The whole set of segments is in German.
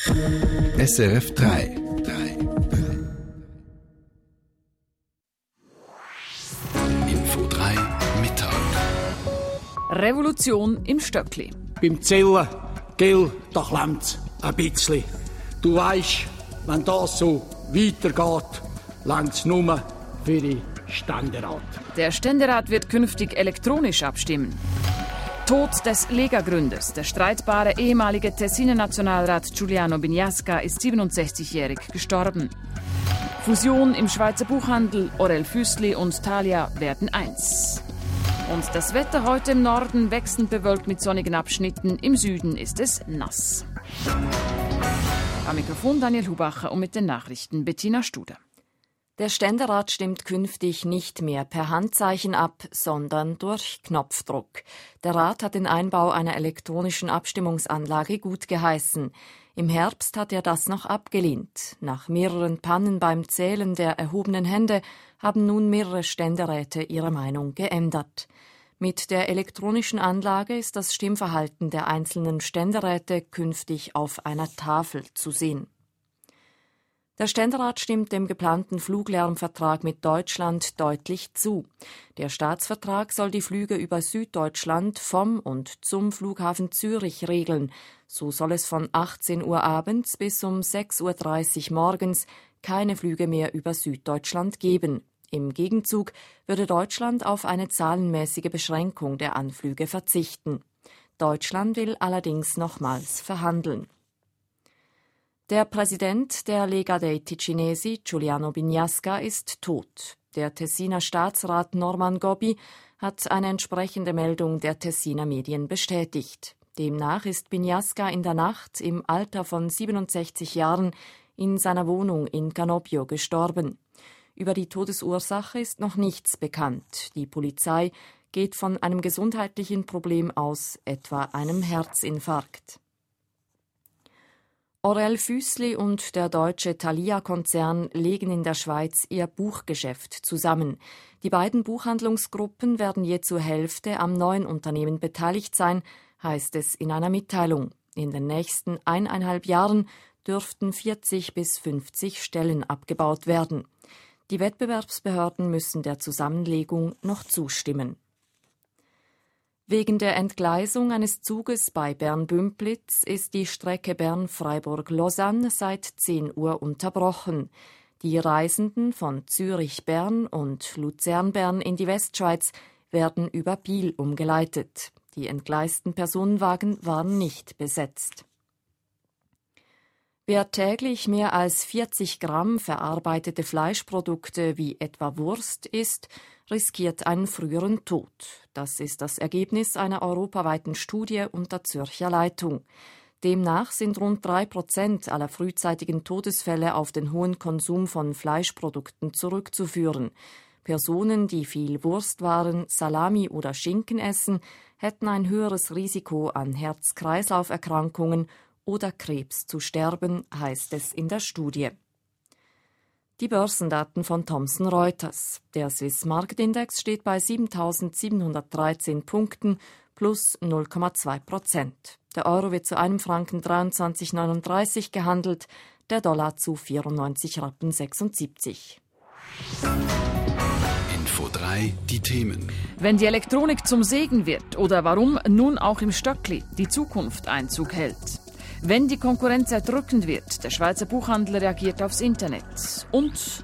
SRF 3. Info 3 Mittag. Revolution im Stöckli. Beim Zählen, gell, da klemmt's ein bisschen. Du weisst, wenn das so weitergeht, längt's nur für den Ständerat. Der Ständerat wird künftig elektronisch abstimmen. Tod des Lega-Gründers. Der streitbare ehemalige Tessiner Nationalrat Giuliano Bignasca ist 67-jährig gestorben. Fusion im Schweizer Buchhandel. Orell Füssli und Thalia werden eins. Und das Wetter heute im Norden wechselnd bewölkt mit sonnigen Abschnitten. Im Süden ist es nass. Am Mikrofon Daniel Hubacher und mit den Nachrichten Bettina Studer. Der Ständerat stimmt künftig nicht mehr per Handzeichen ab, sondern durch Knopfdruck. Der Rat hat den Einbau einer elektronischen Abstimmungsanlage gutgeheißen. Im Herbst hat er das noch abgelehnt. Nach mehreren Pannen beim Zählen der erhobenen Hände haben nun mehrere Ständeräte ihre Meinung geändert. Mit der elektronischen Anlage ist das Stimmverhalten der einzelnen Ständeräte künftig auf einer Tafel zu sehen. Der Ständerat stimmt dem geplanten Fluglärmvertrag mit Deutschland deutlich zu. Der Staatsvertrag soll die Flüge über Süddeutschland vom und zum Flughafen Zürich regeln. So soll es von 18 Uhr abends bis um 6.30 Uhr morgens keine Flüge mehr über Süddeutschland geben. Im Gegenzug würde Deutschland auf eine zahlenmäßige Beschränkung der Anflüge verzichten. Deutschland will allerdings nochmals verhandeln. Der Präsident der Lega dei Ticinesi, Giuliano Bignasca, ist tot. Der Tessiner Staatsrat Norman Gobbi hat eine entsprechende Meldung der Tessiner Medien bestätigt. Demnach ist Bignasca in der Nacht im Alter von 67 Jahren in seiner Wohnung in Canobbio gestorben. Über die Todesursache ist noch nichts bekannt. Die Polizei geht von einem gesundheitlichen Problem aus, etwa einem Herzinfarkt. Orell Füssli und der deutsche Thalia-Konzern legen in der Schweiz ihr Buchgeschäft zusammen. Die beiden Buchhandlungsgruppen werden je zur Hälfte am neuen Unternehmen beteiligt sein, heißt es in einer Mitteilung. In den nächsten 1,5 Jahren dürften 40 bis 50 Stellen abgebaut werden. Die Wettbewerbsbehörden müssen der Zusammenlegung noch zustimmen. Wegen der Entgleisung eines Zuges bei Bern-Bümpliz ist die Strecke Bern-Freiburg-Lausanne seit 10 Uhr unterbrochen. Die Reisenden von Zürich-Bern und Luzern-Bern in die Westschweiz werden über Biel umgeleitet. Die entgleisten Personenwagen waren nicht besetzt. Wer täglich mehr als 40 Gramm verarbeitete Fleischprodukte wie etwa Wurst isst, riskiert einen früheren Tod. Das ist das Ergebnis einer europaweiten Studie unter Zürcher Leitung. Demnach sind rund 3% aller frühzeitigen Todesfälle auf den hohen Konsum von Fleischprodukten zurückzuführen. Personen, die viel Wurstwaren, Salami oder Schinken essen, hätten ein höheres Risiko an Herz-Kreislauf-Erkrankungen oder Krebs zu sterben, heißt es in der Studie. Die Börsendaten von Thomson Reuters. Der Swiss Market Index steht bei 7.713 Punkten plus 0,2%. Der Euro wird zu einem Franken 23,39 gehandelt, der Dollar zu 94,76 Rappen. Info 3, die Themen. Wenn die Elektronik zum Segen wird oder warum nun auch im Stöckli die Zukunft Einzug hält. Wenn die Konkurrenz erdrückend wird, der Schweizer Buchhandel reagiert aufs Internet. Und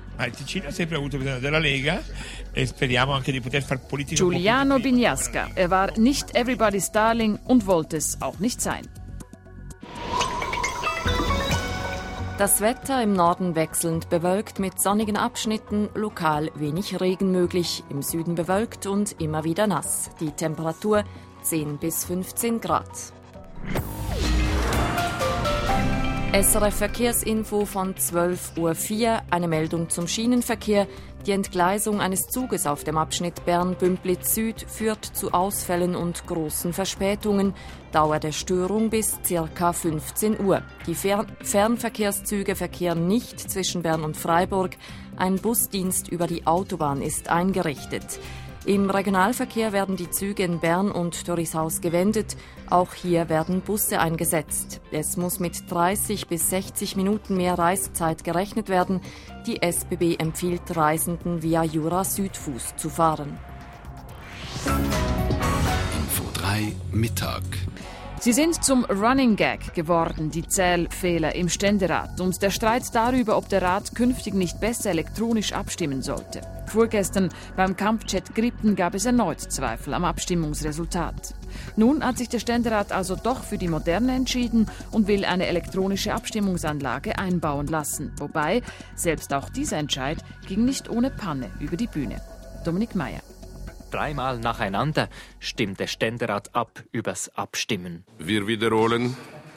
Giuliano Bignasca. Er war nicht everybody's darling und wollte es auch nicht sein. Das Wetter im Norden wechselnd bewölkt mit sonnigen Abschnitten, lokal wenig Regen möglich, im Süden bewölkt und immer wieder nass. Die Temperatur 10 bis 15 Grad. SRF Verkehrsinfo von 12.04 Uhr, eine Meldung zum Schienenverkehr. Die Entgleisung eines Zuges auf dem Abschnitt Bern-Bümpliz Süd führt zu Ausfällen und großen Verspätungen. Dauer der Störung bis ca. 15 Uhr. Die Fernverkehrszüge verkehren nicht zwischen Bern und Freiburg. Ein Busdienst über die Autobahn ist eingerichtet. Im Regionalverkehr werden die Züge in Bern und Thorishaus gewendet. Auch hier werden Busse eingesetzt. Es muss mit 30 bis 60 Minuten mehr Reisezeit gerechnet werden. Die SBB empfiehlt Reisenden via Jura-Südfuss zu fahren. Info 3 Mittag. Sie sind zum Running Gag geworden, die Zählfehler im Ständerat und der Streit darüber, ob der Rat künftig nicht besser elektronisch abstimmen sollte. Vorgestern beim Kampfchat Gripen gab es erneut Zweifel am Abstimmungsresultat. Nun hat sich der Ständerat also doch für die Moderne entschieden und will eine elektronische Abstimmungsanlage einbauen lassen. Wobei, selbst auch dieser Entscheid ging nicht ohne Panne über die Bühne. Dominik Meyer. 3-mal nacheinander stimmt der Ständerat ab übers Abstimmen. Wir wiederholen.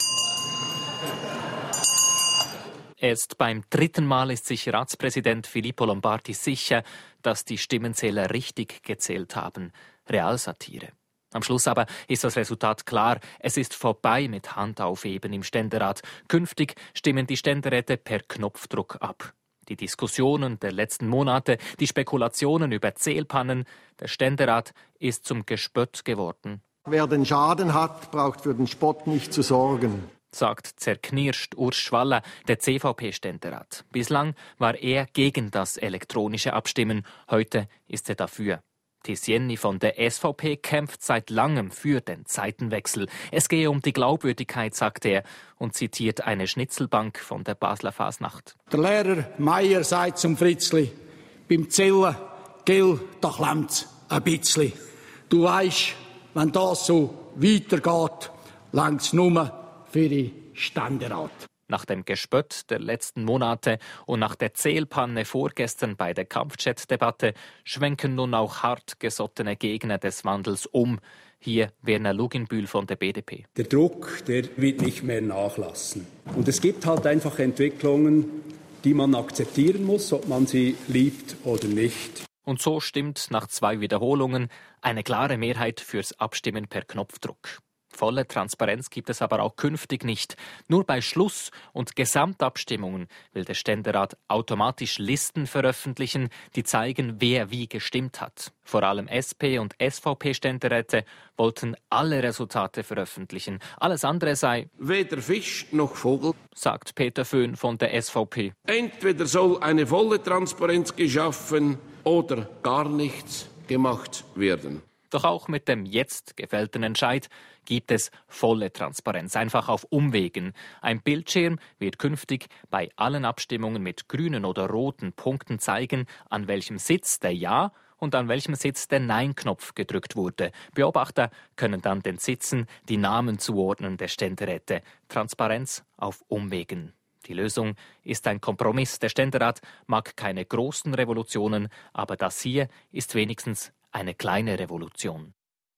Erst beim 3. Mal ist sich Ratspräsident Filippo Lombardi sicher, dass die Stimmenzähler richtig gezählt haben. Realsatire. Am Schluss aber ist das Resultat klar. Es ist vorbei mit Handaufheben im Ständerat. Künftig stimmen die Ständeräte per Knopfdruck ab. Die Diskussionen der letzten Monate, die Spekulationen über Zählpannen, der Ständerat ist zum Gespött geworden. Wer den Schaden hat, braucht für den Spott nicht zu sorgen, sagt zerknirscht Urs Schwaller, der CVP-Ständerat. Bislang war er gegen das elektronische Abstimmen, heute ist er dafür. Tizieni von der SVP kämpft seit langem für den Zeitenwechsel. Es gehe um die Glaubwürdigkeit, sagt er, und zitiert eine Schnitzelbank von der Basler Fasnacht. Der Lehrer Meier sagt zum Fritzli, beim Zählen, gell, da klemmt's ein bisschen. Du weisst, wenn das so weitergeht, langt's nur für den Ständerat. Nach dem Gespött der letzten Monate und nach der Zählpanne vorgestern bei der Kampfchat-Debatte schwenken nun auch hartgesottene Gegner des Wandels um. Hier Werner Luginbühl von der BDP. Der Druck, der wird nicht mehr nachlassen. Und es gibt halt einfach Entwicklungen, die man akzeptieren muss, ob man sie liebt oder nicht. Und so stimmt nach 2 Wiederholungen eine klare Mehrheit fürs Abstimmen per Knopfdruck. Volle Transparenz gibt es aber auch künftig nicht. Nur bei Schluss- und Gesamtabstimmungen will der Ständerat automatisch Listen veröffentlichen, die zeigen, wer wie gestimmt hat. Vor allem SP- und SVP-Ständeräte wollten alle Resultate veröffentlichen. Alles andere sei Weder Fisch noch Vogel, sagt Peter Föhn von der SVP. Entweder soll eine volle Transparenz geschaffen oder gar nichts gemacht werden. Doch auch mit dem jetzt gefällten Entscheid gibt es volle Transparenz, einfach auf Umwegen. Ein Bildschirm wird künftig bei allen Abstimmungen mit grünen oder roten Punkten zeigen, an welchem Sitz der Ja- und an welchem Sitz der Nein-Knopf gedrückt wurde. Beobachter können dann den Sitzen die Namen zuordnen der Ständeräte. Transparenz auf Umwegen. Die Lösung ist ein Kompromiss. Der Ständerat mag keine großen Revolutionen, aber das hier ist wenigstens eine kleine Revolution.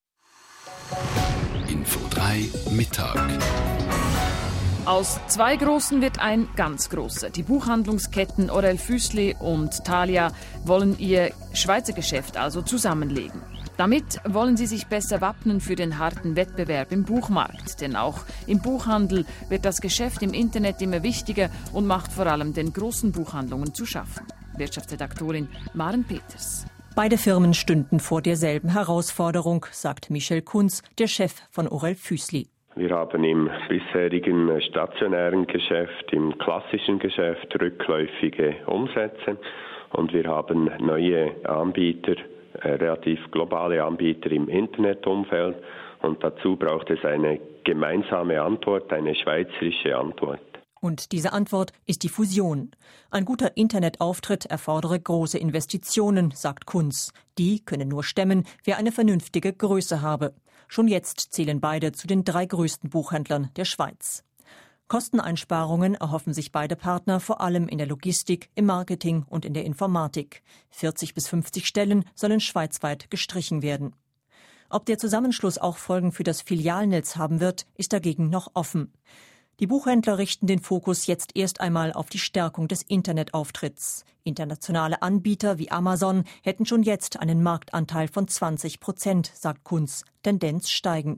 Info 3 Mittag. Aus 2 Großen wird ein ganz großer. Die Buchhandlungsketten Orell Füssli und Thalia wollen ihr Schweizer Geschäft also zusammenlegen. Damit wollen sie sich besser wappnen für den harten Wettbewerb im Buchmarkt. Denn auch im Buchhandel wird das Geschäft im Internet immer wichtiger und macht vor allem den großen Buchhandlungen zu schaffen. Wirtschaftsredaktorin Maren Peters. Beide Firmen stünden vor derselben Herausforderung, sagt Michel Kunz, der Chef von Orell Füssli. Wir haben im bisherigen stationären Geschäft, im klassischen Geschäft rückläufige Umsätze und wir haben neue Anbieter, relativ globale Anbieter im Internetumfeld und dazu braucht es eine gemeinsame Antwort, eine schweizerische Antwort. Und diese Antwort ist die Fusion. Ein guter Internetauftritt erfordere große Investitionen, sagt Kunz. Die können nur stemmen, wer eine vernünftige Größe habe. Schon jetzt zählen beide zu den 3 größten Buchhändlern der Schweiz. Kosteneinsparungen erhoffen sich beide Partner vor allem in der Logistik, im Marketing und in der Informatik. 40 bis 50 Stellen sollen schweizweit gestrichen werden. Ob der Zusammenschluss auch Folgen für das Filialnetz haben wird, ist dagegen noch offen. Die Buchhändler richten den Fokus jetzt erst einmal auf die Stärkung des Internetauftritts. Internationale Anbieter wie Amazon hätten schon jetzt einen Marktanteil von 20%, sagt Kunz, Tendenz steigend.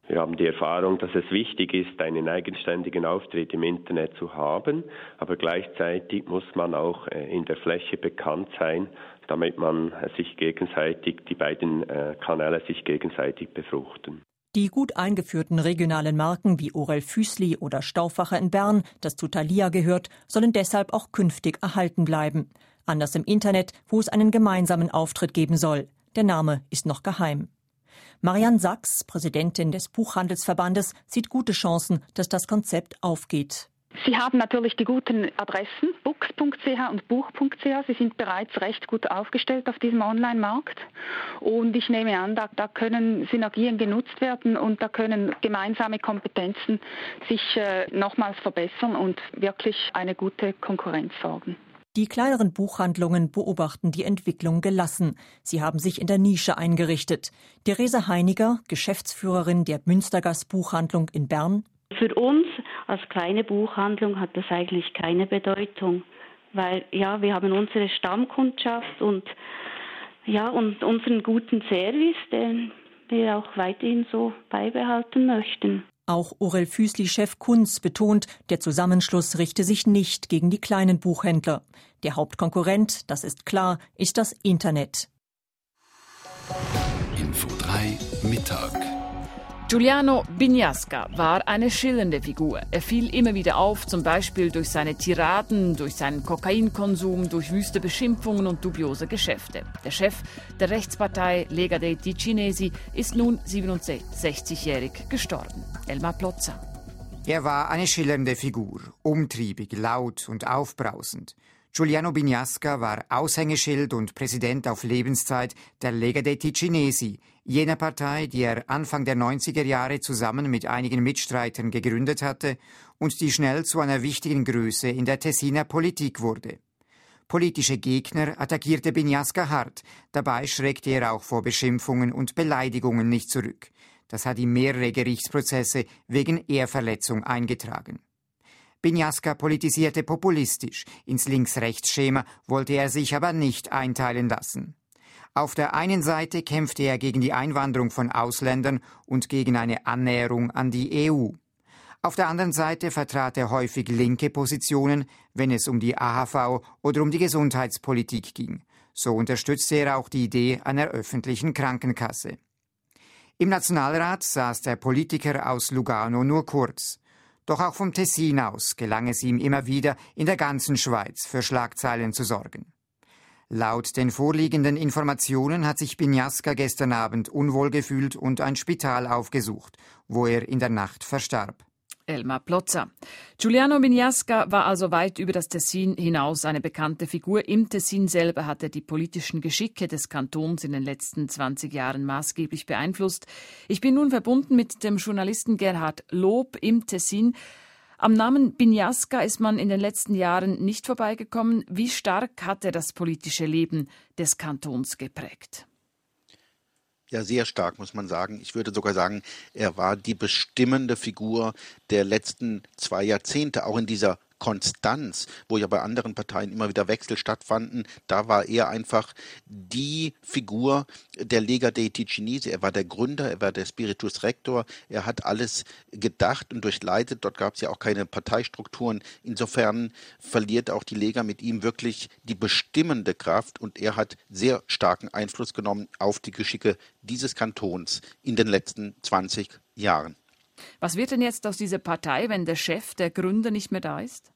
Wir haben die Erfahrung, dass es wichtig ist, einen eigenständigen Auftritt im Internet zu haben, aber gleichzeitig muss man auch in der Fläche bekannt sein, damit man die beiden Kanäle sich gegenseitig befruchten. Die gut eingeführten regionalen Marken wie Orel Füssli oder Stauffacher in Bern, das zu Thalia gehört, sollen deshalb auch künftig erhalten bleiben. Anders im Internet, wo es einen gemeinsamen Auftritt geben soll. Der Name ist noch geheim. Marianne Sachs, Präsidentin des Buchhandelsverbandes, sieht gute Chancen, dass das Konzept aufgeht. Sie haben natürlich die guten Adressen, books.ch und buch.ch. Sie sind bereits recht gut aufgestellt auf diesem Online-Markt. Und ich nehme an, da können Synergien genutzt werden und da können gemeinsame Kompetenzen sich nochmals verbessern und wirklich eine gute Konkurrenz sorgen. Die kleineren Buchhandlungen beobachten die Entwicklung gelassen. Sie haben sich in der Nische eingerichtet. Theresa Heiniger, Geschäftsführerin der Münstergass Buchhandlung in Bern. Für uns als kleine Buchhandlung hat das eigentlich keine Bedeutung, weil wir haben unsere Stammkundschaft und unseren guten Service, den wir auch weiterhin so beibehalten möchten. Auch Orel Füssli-Chef Kunz betont, der Zusammenschluss richte sich nicht gegen die kleinen Buchhändler. Der Hauptkonkurrent, das ist klar, ist das Internet. Info 3 Mittag. Giuliano Bignasca war eine schillernde Figur. Er fiel immer wieder auf, zum Beispiel durch seine Tiraden, durch seinen Kokainkonsum, durch wüste Beschimpfungen und dubiose Geschäfte. Der Chef der Rechtspartei Lega dei Ticinesi ist nun 67-jährig gestorben. Elmar Plotza. Er war eine schillernde Figur, umtriebig, laut und aufbrausend. Giuliano Bignasca war Aushängeschild und Präsident auf Lebenszeit der Lega dei Ticinesi, jener Partei, die er Anfang der 90er Jahre zusammen mit einigen Mitstreitern gegründet hatte und die schnell zu einer wichtigen Größe in der Tessiner Politik wurde. Politische Gegner attackierte Bignasca hart, dabei schreckte er auch vor Beschimpfungen und Beleidigungen nicht zurück. Das hat ihm mehrere Gerichtsprozesse wegen Ehrverletzung eingetragen. Bignasca politisierte populistisch, ins Links-Rechts-Schema wollte er sich aber nicht einteilen lassen. Auf der einen Seite kämpfte er gegen die Einwanderung von Ausländern und gegen eine Annäherung an die EU. Auf der anderen Seite vertrat er häufig linke Positionen, wenn es um die AHV oder um die Gesundheitspolitik ging. So unterstützte er auch die Idee einer öffentlichen Krankenkasse. Im Nationalrat saß der Politiker aus Lugano nur kurz. Doch auch vom Tessin aus gelang es ihm immer wieder, in der ganzen Schweiz für Schlagzeilen zu sorgen. Laut den vorliegenden Informationen hat sich Bignasca gestern Abend unwohl gefühlt und ein Spital aufgesucht, wo er in der Nacht verstarb. Elmar Plotza. Giuliano Bignasca war also weit über das Tessin hinaus eine bekannte Figur. Im Tessin selber hat er die politischen Geschicke des Kantons in den letzten 20 Jahren maßgeblich beeinflusst. Ich bin nun verbunden mit dem Journalisten Gerhard Lob im Tessin. Am Namen Bignasca ist man in den letzten Jahren nicht vorbeigekommen. Wie stark hat er das politische Leben des Kantons geprägt? Ja, sehr stark, muss man sagen. Ich würde sogar sagen, er war die bestimmende Figur der letzten 2 Jahrzehnte, auch in dieser Konstanz, wo ja bei anderen Parteien immer wieder Wechsel stattfanden. Da war er einfach die Figur der Lega dei Ticinesi. Er war der Gründer, er war der Spiritus Rector. Er hat alles gedacht und durchleitet. Dort gab es ja auch keine Parteistrukturen. Insofern verliert auch die Lega mit ihm wirklich die bestimmende Kraft und er hat sehr starken Einfluss genommen auf die Geschicke dieses Kantons in den letzten 20 Jahren. Was wird denn jetzt aus dieser Partei, wenn der Chef, der Gründer, nicht mehr da ist?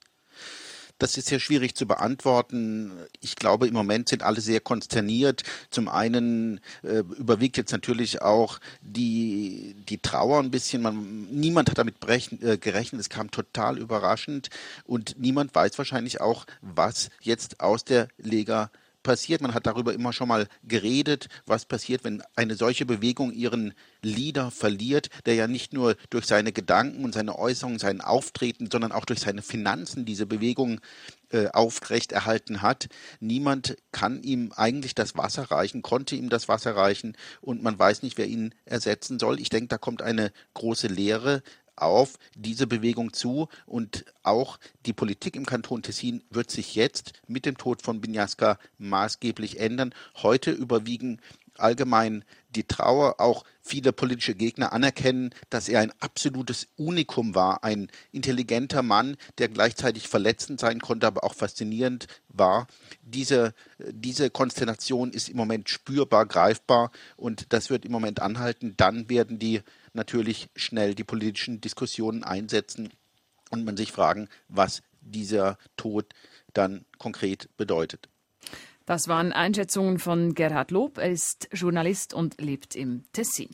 Das ist sehr schwierig zu beantworten. Ich glaube, im Moment sind alle sehr konsterniert. Zum einen überwiegt jetzt natürlich auch die Trauer ein bisschen. Niemand hat damit gerechnet. Es kam total überraschend. Und niemand weiß wahrscheinlich auch, was jetzt aus der Lega passiert. Man hat darüber immer schon mal geredet, was passiert, wenn eine solche Bewegung ihren Leader verliert, der ja nicht nur durch seine Gedanken und seine Äußerungen, sein Auftreten, sondern auch durch seine Finanzen diese Bewegung aufrechterhalten hat. Niemand kann ihm eigentlich das Wasser reichen, konnte ihm das Wasser reichen und man weiß nicht, wer ihn ersetzen soll. Ich denke, da kommt eine große Leere auf diese Bewegung zu und auch die Politik im Kanton Tessin wird sich jetzt mit dem Tod von Bignasca maßgeblich ändern. Heute überwiegen allgemein die Trauer. Auch viele politische Gegner anerkennen, dass er ein absolutes Unikum war, ein intelligenter Mann, der gleichzeitig verletzend sein konnte, aber auch faszinierend war. Diese Konstellation ist im Moment spürbar, greifbar und das wird im Moment anhalten. Dann werden die natürlich schnell die politischen Diskussionen einsetzen und man sich fragen, was dieser Tod dann konkret bedeutet. Das waren Einschätzungen von Gerhard Lob. Er ist Journalist und lebt im Tessin.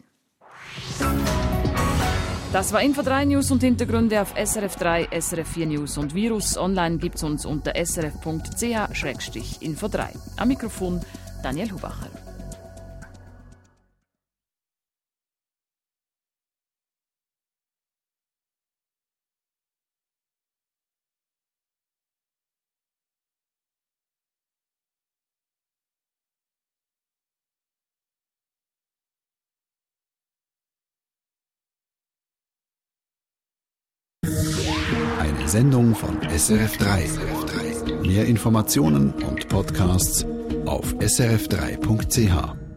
Das war Info3 News und Hintergründe auf SRF 3, SRF 4 News und Virus. Online gibt's uns unter srf.ch/info3. Am Mikrofon Daniel Hubacher. Eine Sendung von SRF 3. Mehr Informationen und Podcasts auf srf3.ch.